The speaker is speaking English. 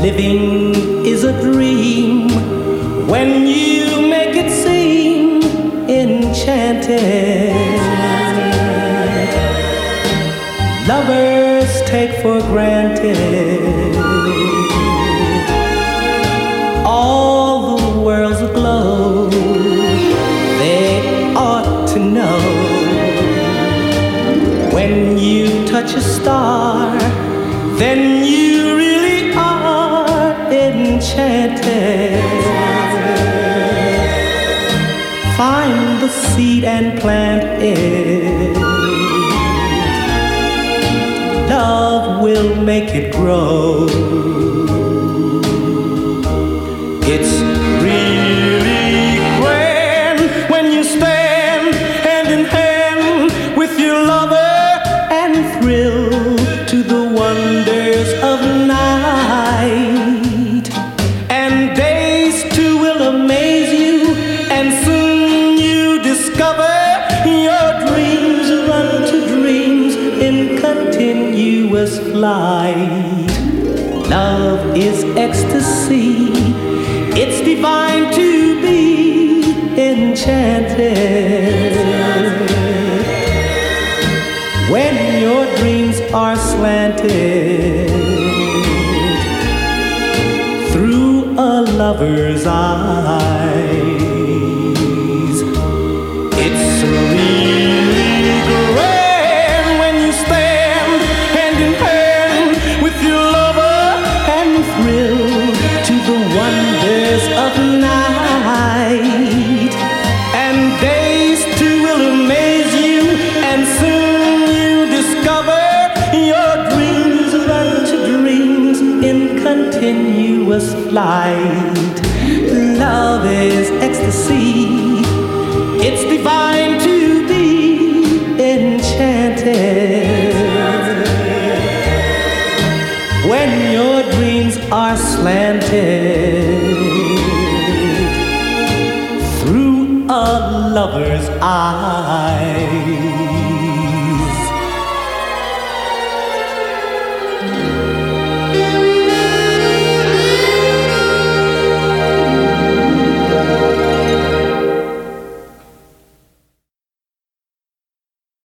Living is a dream when you make it seem enchanted. Lovers take for granted all the world's aglow. They ought to know when you touch a star, then you really are enchanted. Find the seed and plant it. Love will make it grow. It's really grand when you stand hand in hand with your lover and thrill to the wonders of night. And days too will amaze you, and soon you discover your dreams run to dreams in continuous flight. Love is ecstasy. It's divine to be enchanted. When your dreams are slanted through a lover's eyes, it's really grand when you stand hand in hand with your lover and thrill to the wonders of night. And days too will amaze you, and soon you discover your dreams run to dreams in continuous flight. Love is ecstasy. It's divine to be enchanted. When your dreams are slanted through a lover's eyes.